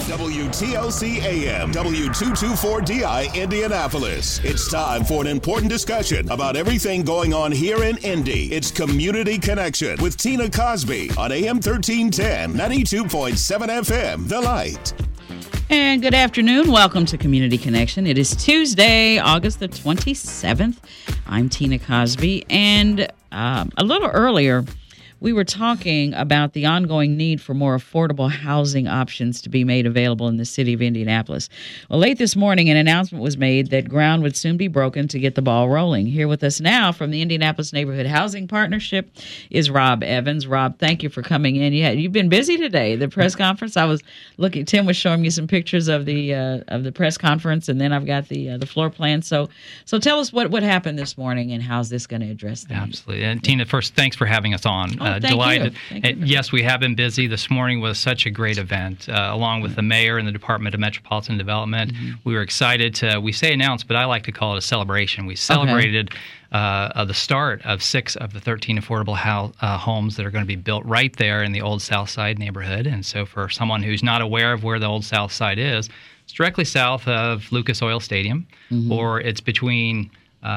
WTLC AM, W224DI Indianapolis. It's time for an important discussion about everything going on here in Indy. It's Community Connection with Tina Cosby on AM 1310, 92.7 FM, The Light. And good afternoon. Welcome to Community Connection. It is Tuesday, August the 27th. I'm Tina Cosby. And a little earlier, we were talking about the ongoing need for more affordable housing options to be made available in the city of Indianapolis. Well, late this morning, an announcement was made that ground would soon be broken to get the ball rolling. Here with us now from the Indianapolis Neighborhood Housing Partnership is Rob Evans. Rob, thank you for coming in. You've been busy today. The press conference, I was looking, Tim was showing me some pictures of the press conference, and then I've got the floor plan. So tell us what happened this morning and how's this going to address things? Absolutely. And Tina, first, thanks for having us on. Delighted. Yes, we have been busy. This morning was such a great event, along with the mayor and the Department of Metropolitan Development. Mm-hmm. We were excited we say announce, but I like to call it a celebration. We celebrated the start of 6 of the 13 affordable homes that are going to be built right there in the Old South Side neighborhood. And so for someone who's not aware of where the Old South Side is, it's directly south of Lucas Oil Stadium, or it's between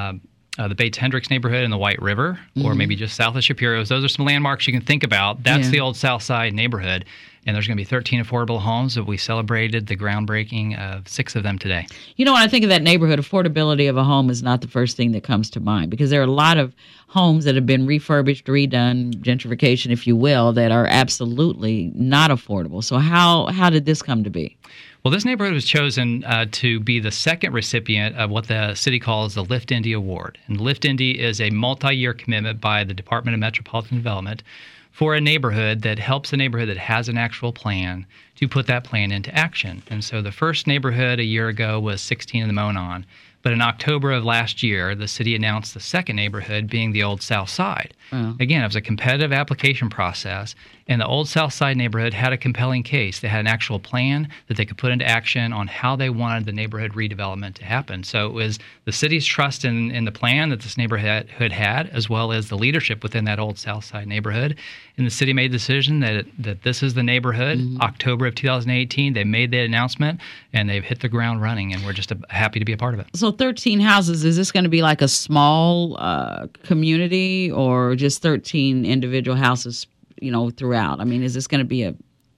the Bates Hendricks neighborhood and the White River, or maybe just south of Shapiro's. Those are some landmarks you can think about. That's the Old South Side neighborhood. And there's going to be 13 affordable homes that we celebrated the groundbreaking of 6 of them today. You know, when I think of that neighborhood, affordability of a home is not the first thing that comes to mind, because there are a lot of homes that have been refurbished, redone, gentrification, if you will, that are absolutely not affordable. So how did this come to be? Well, this neighborhood was chosen to be the second recipient of what the city calls the Lift Indy Award. And Lift Indy is a multi-year commitment by the Department of Metropolitan Development for a neighborhood that helps a neighborhood that has an actual plan to put that plan into action. And so the first neighborhood a year ago was 16 in the Monon. But in October of last year, the city announced the second neighborhood being the Old South Side. Wow. Again, it was a competitive application process, and the Old South Side neighborhood had a compelling case. They had an actual plan that they could put into action on how they wanted the neighborhood redevelopment to happen. So it was the city's trust in the plan that this neighborhood had, as well as the leadership within that Old South Side neighborhood. And the city made the decision that this is the neighborhood. October of 2018, they made the announcement, and they've hit the ground running, and we're just happy to be a part of it. So 13 houses, is this going to be like a small community, or just 13 individual houses, throughout? I mean, is this going to be a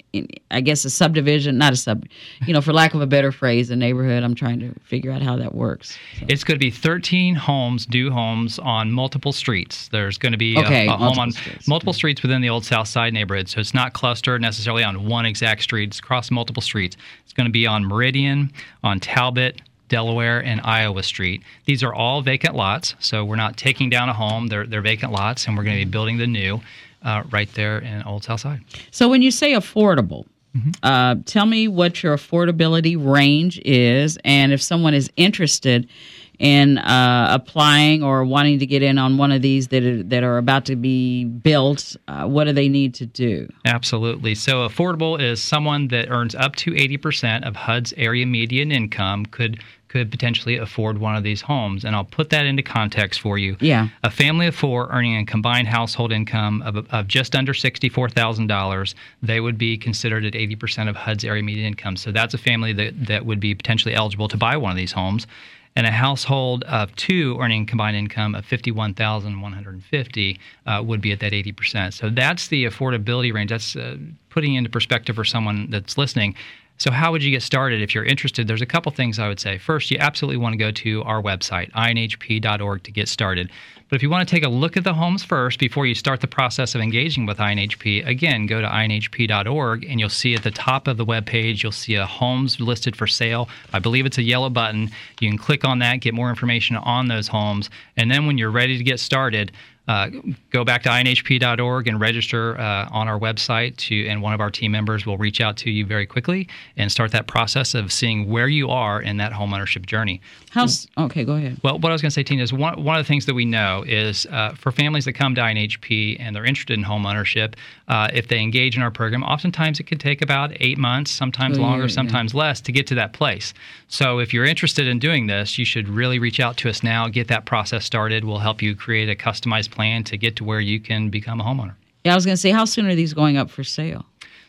subdivision, for lack of a better phrase, a neighborhood? I'm trying to figure out how that works. So. It's going to be 13 new homes on multiple streets. There's going to be a home on multiple streets within the Old South Side neighborhood. So it's not clustered necessarily on one exact street. It's across multiple streets. It's going to be on Meridian, on Talbot, Delaware, and Iowa Street. These are all vacant lots, so we're not taking down a home. They're vacant lots, and we're going to be building the new right there in Old South Side. So when you say affordable, tell me what your affordability range is, and if someone is interested in applying or wanting to get in on one of these that are about to be built, what do they need to do? Absolutely. So affordable is someone that earns up to 80% of HUD's area median income could potentially afford one of these homes. And I'll put that into context for you. Yeah. A family of 4 earning a combined household income of just under $64,000, they would be considered at 80% of HUD's area median income. So that's a family that would be potentially eligible to buy one of these homes. And a household of 2 earning combined income of $51,150 would be at that 80%. So that's the affordability range. That's putting into perspective for someone that's listening. So how would you get started if you're interested? There's a couple things I would say. First, you absolutely want to go to our website, inhp.org, to get started. But if you want to take a look at the homes first before you start the process of engaging with INHP, again, go to inhp.org, and you'll see at the top of the webpage, you'll see a homes listed for sale. I believe it's a yellow button. You can click on that, get more information on those homes, and then when you're ready to get started, go back to inhp.org and register on our website, and one of our team members will reach out to you very quickly and start that process of seeing where you are in that homeownership journey. Okay, go ahead. Well, what I was going to say, Tina, is one of the things that we know is for families that come to INHP and they're interested in homeownership, if they engage in our program, oftentimes it can take about 8 months, sometimes longer, sometimes less, to get to that place. So if you're interested in doing this, you should really reach out to us now, get that process started. We'll help you create a customized plan to get to where you can become a homeowner. Yeah, I was going to say, how soon are these going up for sale?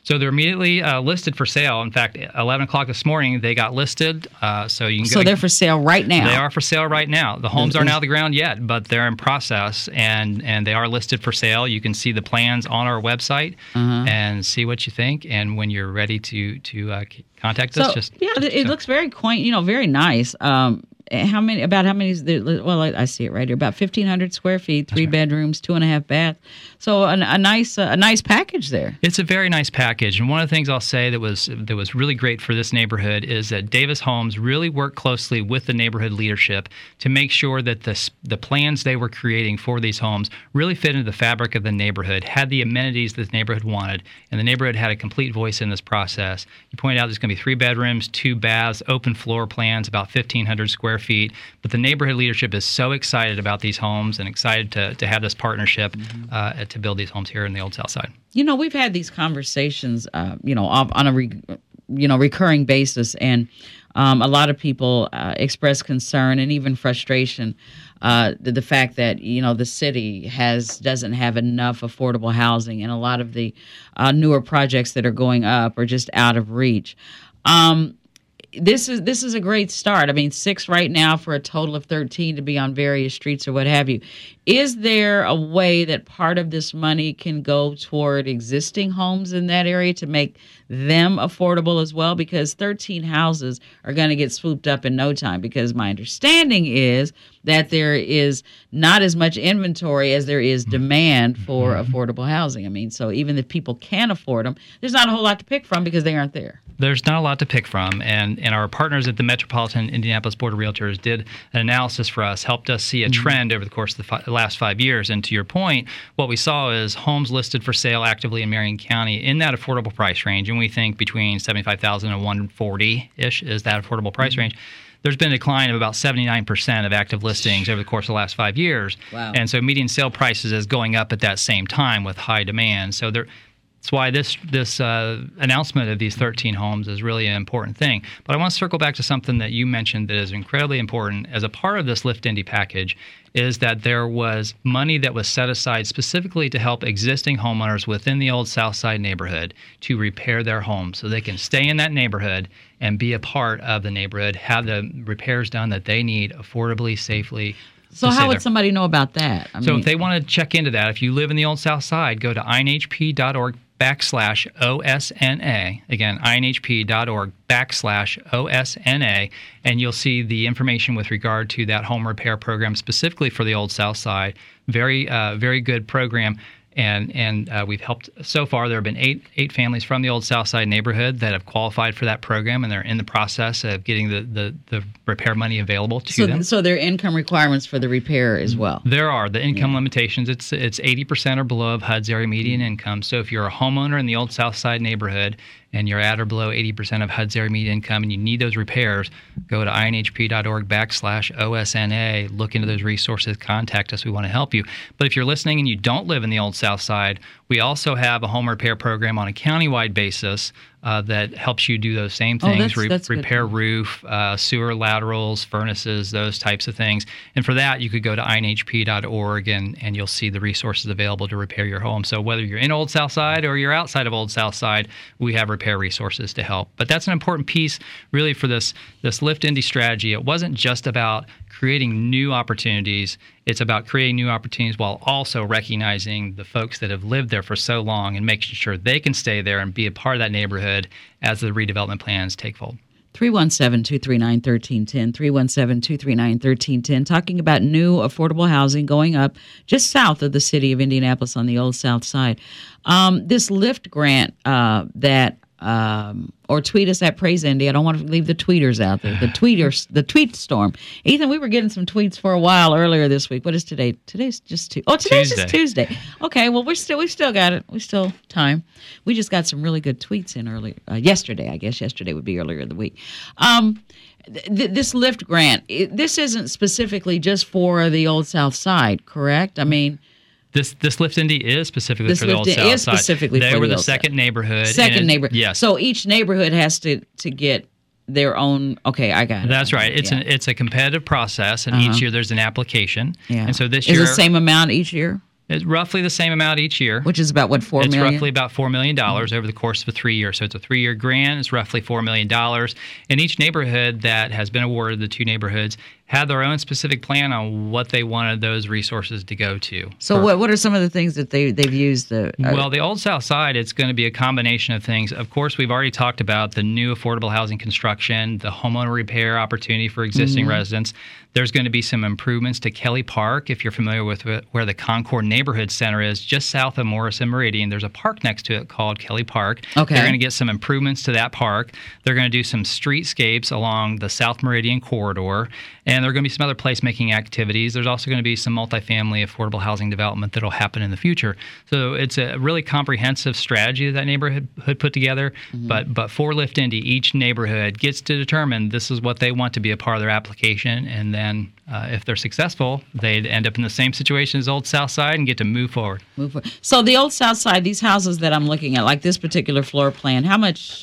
So they're immediately listed for sale. In fact, 11 o'clock this morning, they got listed. So you can So they're for sale right now. They are for sale right now. The homes aren't out of the ground yet, but they're in process, and they are listed for sale. You can see the plans on our website and see what you think. And when you're ready to contact us, it looks very quaint. Very nice. How many? Well, I see it right here. About 1,500 square feet, 3 bedrooms, 2.5 baths. So a nice package there. It's a very nice package, and one of the things I'll say that was really great for this neighborhood is that Davis Homes really worked closely with the neighborhood leadership to make sure that the plans they were creating for these homes really fit into the fabric of the neighborhood, had the amenities that the neighborhood wanted, and the neighborhood had a complete voice in this process. You pointed out there's going to be 3 bedrooms, 2 baths, open floor plans, about 1,500 square feet. But the neighborhood leadership is so excited about these homes and excited to have this partnership to build these homes here in the Old South Side. We've had these conversations, on a recurring basis, and a lot of people express concern and even frustration. The fact that the city doesn't have enough affordable housing, and a lot of the newer projects that are going up are just out of reach. This is a great start. 6 right now for a total of 13 to be on various streets or what have you. Is there a way that part of this money can go toward existing homes in that area to make them affordable as well? Because 13 houses are going to get swooped up in no time, because my understanding is that there is not as much inventory as there is demand for affordable housing. So even if people can afford them, there's not a whole lot to pick from because they aren't there. There's not a lot to pick from, and our partners at the Metropolitan Indianapolis Board of Realtors did an analysis for us, helped us see a trend over the course of the last 5 years. And to your point, what we saw is homes listed for sale actively in Marion County in that affordable price range, and we think between $75,000 and $140,000-ish is that affordable price range. There's been a decline of about 79% of active listings over the course of the last 5 years. Wow. And so median sale prices is going up at that same time with high demand. So that's why this announcement of these 13 homes is really an important thing. But I want to circle back to something that you mentioned that is incredibly important as a part of this Lift Indy package, is that there was money that was set aside specifically to help existing homeowners within the Old South Side neighborhood to repair their homes so they can stay in that neighborhood and be a part of the neighborhood, have the repairs done that they need affordably, safely. So how would somebody know about that? If they want to check into that, if you live in the Old South Side, go to inhp.org/OSNA. Again, inhp.org/OSNA, and you'll see the information with regard to that home repair program specifically for the Old South Side. Very, very good program. And we've helped so far. There have been eight families from the Old South Side neighborhood that have qualified for that program, and they're in the process of getting the repair money available to them. So there are income requirements for the repair as well. There are the income limitations. It's 80% or below of HUD's area median income. So if you're a homeowner in the Old South Side neighborhood and you're at or below 80% of HUD's area median income and you need those repairs, go to inhp.org/OSNA, look into those resources, contact us. We want to help you. But if you're listening and you don't live in the Old South Side, we also have a home repair program on a countywide basis that helps you do those same things, repair roof, sewer laterals, furnaces, those types of things. And for that, you could go to inhp.org and you'll see the resources available to repair your home. So whether you're in Old South Side or you're outside of Old South Side, we have repair resources to help. But that's an important piece really for this Lift Indy strategy. It wasn't just about creating new opportunities. It's about creating new opportunities while also recognizing the folks that have lived there for so long and making sure they can stay there and be a part of that neighborhood as the redevelopment plans take hold. 317-239-1310, 317-239-1310, talking about new affordable housing going up just south of the city of Indianapolis on the Old South Side. This LIFT grant or tweet us at Praise Indy. I don't want to leave the tweeters out there. The tweet storm. Ethan, we were getting some tweets for a while earlier this week. What is today? Today's just today's just Tuesday. Okay, well we still got it. We still time. We just got some really good tweets in earlier yesterday. I guess yesterday would be earlier in the week. This LIFT grant. This isn't specifically just for the Old South Side, correct? This Lift Indy is specifically for the Old South Side. They were the second neighborhood. Yes. So each neighborhood has to get their own. Okay, I got it. That's right. It's a competitive process, and each year there's an application. Yeah. And so this year is the same amount each year. It's roughly the same amount each year. Which is about, what, $4 million? It's roughly about $4 million over the course of 3 years. So it's a 3-year grant. It's roughly $4 million. And each neighborhood that has been awarded, the 2 neighborhoods, had their own specific plan on what they wanted those resources to go to. So what are some of the things that they've used? Well, the Old South Side, it's going to be a combination of things. Of course, we've already talked about the new affordable housing construction, the homeowner repair opportunity for existing residents. There's going to be some improvements to Kelly Park. If you're familiar with where the Concord Neighborhood Center is, just south of Morris and Meridian, there's a park next to it called Kelly Park. Okay. They're going to get some improvements to that park. They're going to do some streetscapes along the South Meridian corridor. And there are going to be some other placemaking activities. There's also going to be some multifamily affordable housing development that will happen in the future. So it's a really comprehensive strategy that neighborhood put together. But for Lift Indy, each neighborhood gets to determine this is what they want to be a part of their application. And then if they're successful, they'd end up in the same situation as Old South Side and get to move forward. So the Old South Side, these houses that I'm looking at, like this particular floor plan, how much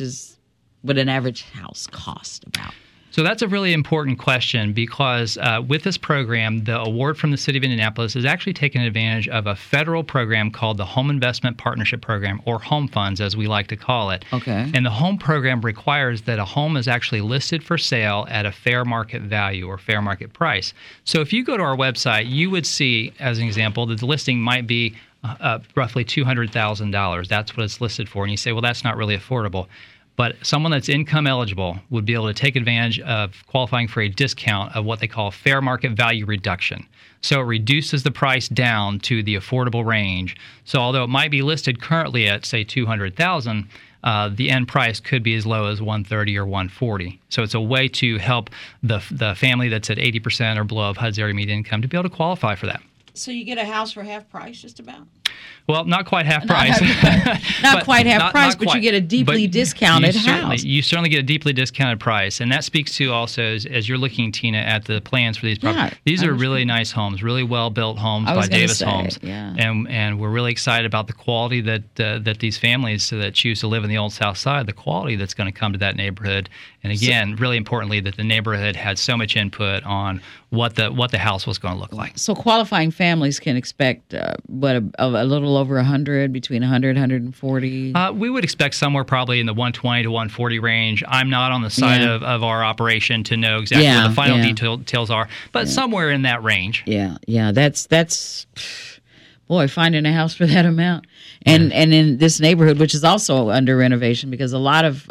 would an average house cost about? So that's a really important question because with this program, the award from the City of Indianapolis is actually taking advantage of a federal program called the Home Investment Partnership Program, or Home Funds, as we like to call it. Okay. And the Home Program requires that a home is actually listed for sale at a fair market value or fair market price. So if you go to our website, you would see, as an example, that the listing might be roughly $200,000. That's what it's listed for. And you say, well, that's not really affordable. But someone that's income eligible would be able to take advantage of qualifying for a discount of what they call fair market value reduction. So it reduces the price down to the affordable range. So although it might be listed currently at, say, $200,000, the end price could be as low as $130,000 or $140,000. So it's a way to help the family that's at 80% or below of HUD's area median income to be able to qualify for that. So you get a house for half price, just about? Well, not quite half price. Not quite half price, but you get a deeply discounted house. You certainly get a deeply discounted price. And that speaks to also, as you're looking, Tina, at the plans for these properties. These are really nice homes, really well-built homes by Davis Homes. Yeah. And we're really excited about the quality that these families that choose to live in the Old South Side, the quality that's going to come to that neighborhood. And again, really importantly, that the neighborhood had so much input on what the house was going to look like. So qualifying families can expect a little over 100, between 100 140. We would expect somewhere probably in the 120 to 140 range. I'm not on the side of our operation to know exactly what the final details are, but somewhere in that range. Yeah. That's boy, finding a house for that amount, and in this neighborhood, which is also under renovation, because a lot of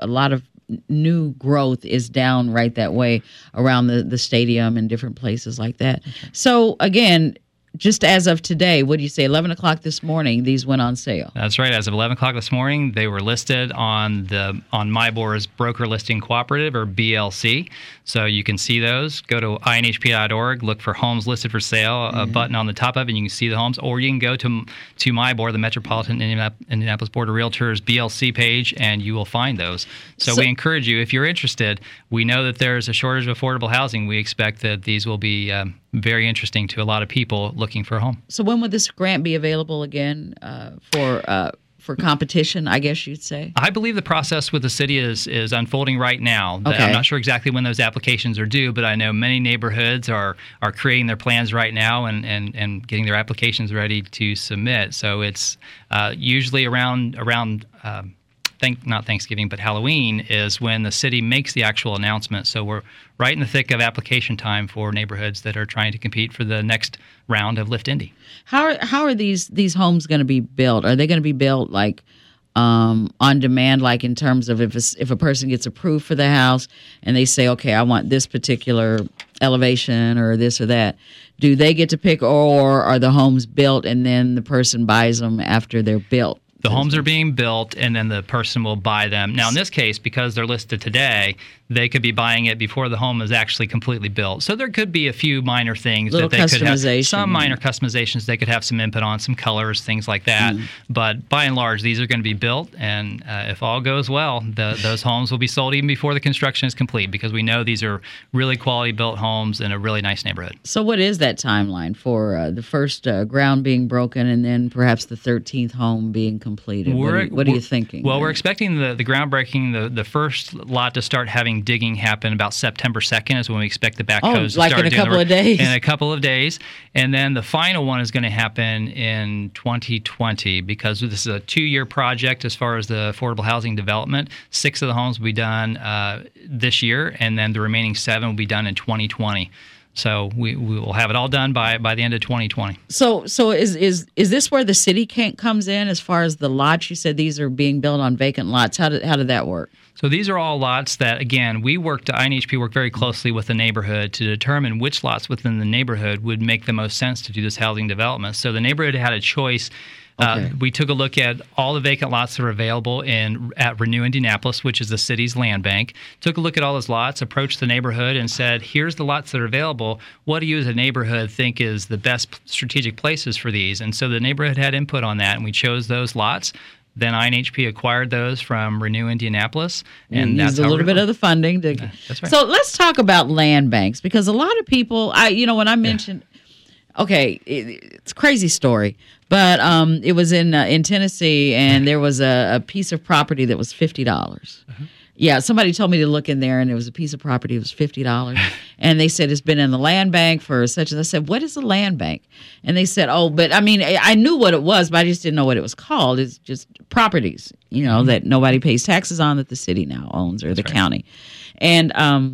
new growth is down right that way around the stadium and different places like that. So again, just as of today, what do you say, 11 o'clock this morning, these went on sale? That's right. As of 11 o'clock this morning, they were listed on MIBOR's Broker Listing Cooperative, or BLC. So you can see those. Go to inhp.org, look for homes listed for sale, a button on the top of it, and you can see the homes. Or you can go to MIBOR, the Metropolitan Indianapolis Board of Realtors BLC page, and you will find those. So we encourage you, if you're interested, we know that there's a shortage of affordable housing. We expect that these will be very interesting to a lot of people looking for a home. So when would this grant be available again for competition, I guess you'd say? I believe the process with the city is unfolding right now. Okay. I'm not sure exactly when those applications are due, but I know many neighborhoods are creating their plans right now and getting their applications ready to submit. So it's usually around not Thanksgiving, but Halloween is when the city makes the actual announcement. So we're right in the thick of application time for neighborhoods that are trying to compete for the next round of Lift Indy. How are these homes going to be built? Are they going to be built like on demand, like in terms of if a person gets approved for the house and they say, okay, I want this particular elevation or this or that, do they get to pick, or are the homes built and then the person buys them after they're built? The homes are being built, and then the person will buy them. Now, in this case, because they're listed today, they could be buying it before the home is actually completely built. So there could be a few minor things that they could have. Some minor customizations they could have some input on, some colors, things like that. But by and large, these are going to be built, and if all goes well, those homes will be sold even before the construction is complete, because we know these are really quality built homes in a really nice neighborhood. So what is that timeline for the first ground being broken and then perhaps the 13th home being completed? completed? What are you thinking? Well, we're expecting the groundbreaking, the first lot to start having digging happen about September 2nd is when we expect the backhoes to like start in a couple of days. In a couple of days. And then the final one is going to happen in 2020 because this is a 2-year project as far as the affordable housing development. 6 of the homes will be done this year, and then the remaining 7 will be done in 2020. So we will have it all done by the end of 2020. So is this where the city comes in as far as the lots? You said these are being built on vacant lots. How did that work? So these are all lots that, again, INHP worked very closely with the neighborhood to determine which lots within the neighborhood would make the most sense to do this housing development. So the neighborhood had a choice. Okay. We took a look at all the vacant lots that are available at Renew Indianapolis, which is the city's land bank. Took a look at all those lots, approached the neighborhood, and said, here's the lots that are available. What do you as a neighborhood think is the best strategic places for these? And so the neighborhood had input on that, and we chose those lots. Then INHP acquired those from Renew Indianapolis, and that's used a little bit of the funding. That's right. So let's talk about land banks, because a lot of people, when I mentioned, okay, it's a crazy story, but it was in Tennessee, and there was a piece of property that was $50. Uh-huh. Yeah, somebody told me to look in there, and it was a piece of property. It was $50. And they said it's been in the land bank for such. And I said, what is a land bank? And they said, but I mean, I knew what it was, but I just didn't know what it was called. It's just properties, that nobody pays taxes on, that the city now owns, or the county. And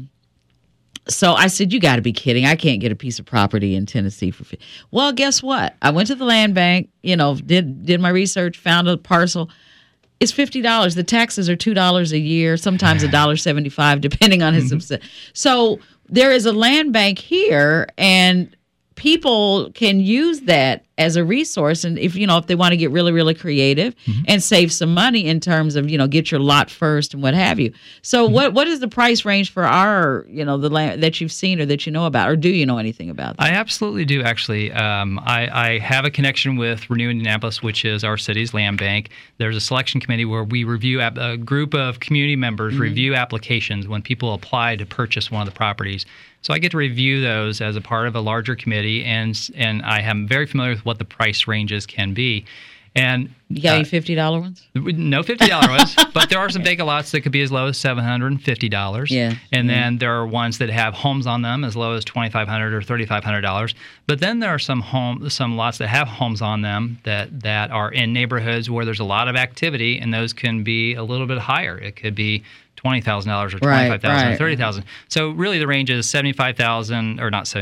so I said, you got to be kidding. I can't get a piece of property in Tennessee for $50. Well, guess what? I went to the land bank, did my research, found a parcel. It's $50. The taxes are $2 a year, sometimes $1.75, depending on his subsidy. So there is a land bank here, and people can use that as a resource. And if they want to get really, really creative and save some money in terms of, get your lot first and what have you. So what is the price range for our, the land that you've seen or that you know about, or do you know anything about that? I absolutely do, actually. I have a connection with Renew Indianapolis, which is our city's land bank. There's a selection committee where we review a group of community members review applications when people apply to purchase one of the properties. So I get to review those as a part of a larger committee, and I am very familiar with what the price ranges can be. And you got any $50 ones? No $50 ones, but there are some vacant lots that could be as low as $750. Yeah. And then there are ones that have homes on them as low as $2,500 or $3,500. But then there are some lots that have homes on them that are in neighborhoods where there's a lot of activity, and those can be a little bit higher. It could be $20,000 or $25,000 or $30,000. So really the range is $75,000 or not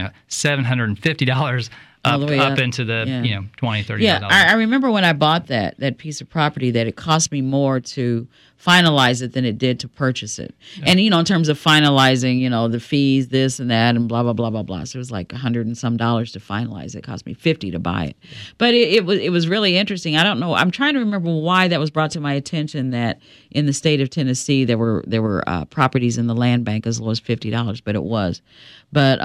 $750 up into the $20,000, $30,000. Yeah, I remember when I bought that piece of property that it cost me more to finalize it than it did to purchase it. Yeah. And in terms of finalizing, the fees, this and that, and blah blah blah blah blah. So it was like $100 and some to finalize. It cost me $50 to buy it. Yeah. But it was really interesting. I don't know. I'm trying to remember why that was brought to my attention, that in the state of Tennessee there were properties in the land bank as low as $50, but it was. But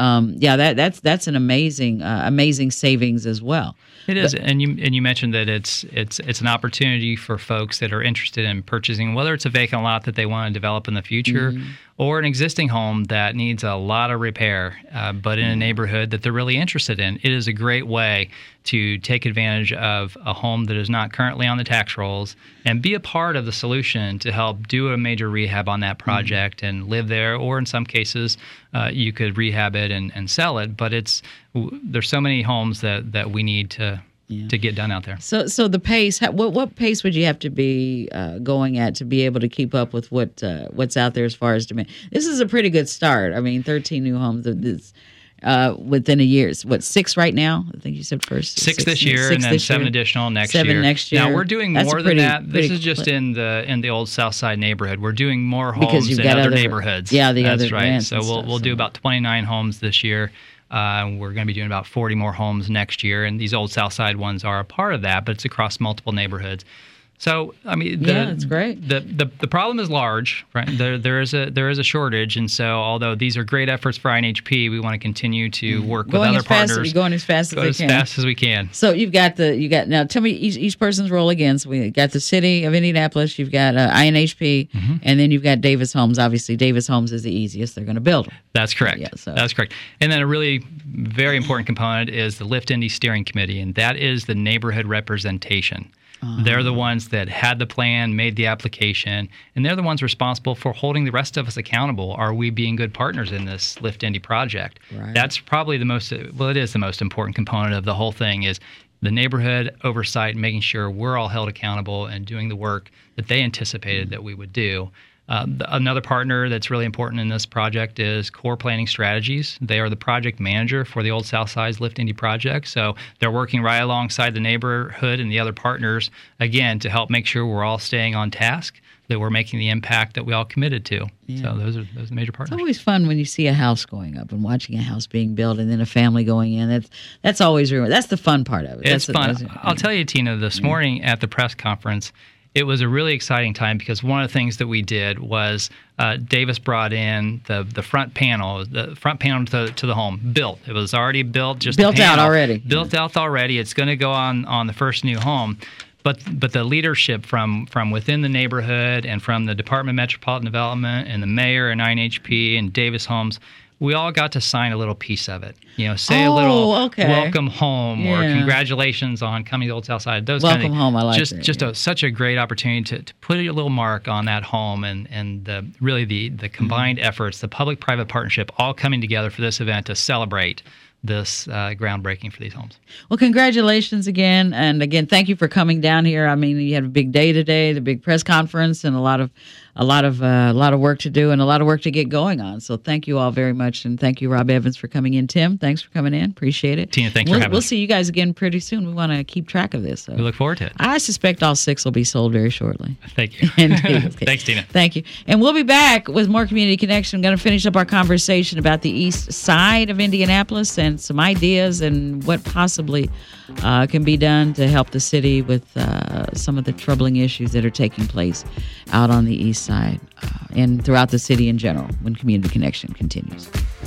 that's an amazing savings as well. It is, and you mentioned that it's an opportunity for folks that are interested in purchasing, whether it's a vacant lot that they want to develop in the future, or an existing home that needs a lot of repair, but in a neighborhood that they're really interested in. It is a great way to take advantage of a home that is not currently on the tax rolls and be a part of the solution to help do a major rehab on that project and live there, or in some cases you could rehab it and sell it. But there's so many homes that we need to get done out there. So the pace, what pace would you have to be going at to be able to keep up with what's out there as far as demand? This is a pretty good start. I mean, 13 new homes within a year. What, 6 right now? I think you said first. 6 this year, and then 7 additional next year. 7 next year. Now we're doing more than that. This is just in the old South Side neighborhood. We're doing more homes in other neighborhoods. Yeah, that's right. So we'll do about 29 homes this year. We're going to be doing about 40 more homes next year, and these old South Side ones are a part of that, but it's across multiple neighborhoods. So, I mean, that's great. The problem is large, right? There is a shortage, and so although these are great efforts for INHP, we want to continue to work with other partners. Going as fast as we can. So you got now. Tell me each person's role again. So we got the city of Indianapolis, you've got INHP, and then you've got Davis Homes. Obviously, Davis Homes is the easiest. They're going to build them. That's correct. Yeah, that's correct. And then a really very important component is the Lift Indy Steering Committee, and that is the neighborhood representation. They're the ones that had the plan, made the application, and they're the ones responsible for holding the rest of us accountable. Are we being good partners in this Lift Indy project? Right. That's probably it is the most important component of the whole thing, is the neighborhood oversight, making sure we're all held accountable and doing the work that they anticipated that we would do. Another partner that's really important in this project is Core Planning Strategies. They are the project manager for the Old South Side's Lift Indy project. So they're working right alongside the neighborhood and the other partners, again, to help make sure we're all staying on task, that we're making the impact that we all committed to. Yeah. So those are the major partners. It's always fun when you see a house going up and watching a house being built and then a family going in. That's always that's the fun part of it. It's fun. I'll tell you, Tina, this morning at the press conference, it was a really exciting time because one of the things that we did was Davis brought in the front panel to the home built. It was already built, just built out already. Built out already. It's going to go on the first new home. But the leadership from within the neighborhood and from the Department of Metropolitan Development and the mayor and INHP and Davis Homes, we all got to sign a little piece of it. Say a little welcome home or congratulations on coming to Old South Side. Those welcome kind of home, I like that. Such a great opportunity to put a little mark on that home and really the combined efforts, the public-private partnership, all coming together for this event to celebrate this groundbreaking for these homes. Well, congratulations again. And again, thank you for coming down here. I mean, you had a big day today, the big press conference, and a lot of work to do and a lot of work to get going on. So thank you all very much. And thank you, Rob Evans, for coming in. Tim, thanks for coming in. Appreciate it. Tina, thanks for having us. We'll see you guys again pretty soon. We want to keep track of this. So. We look forward to it. I suspect all 6 will be sold very shortly. Thank you. Okay. Thanks, Tina. Thank you. And we'll be back with more Community Connection. I'm going to finish up our conversation about the east side of Indianapolis and some ideas and what possibly can be done to help the city with some of the troubling issues that are taking place out on the east side and throughout the city in general when Community Connection continues.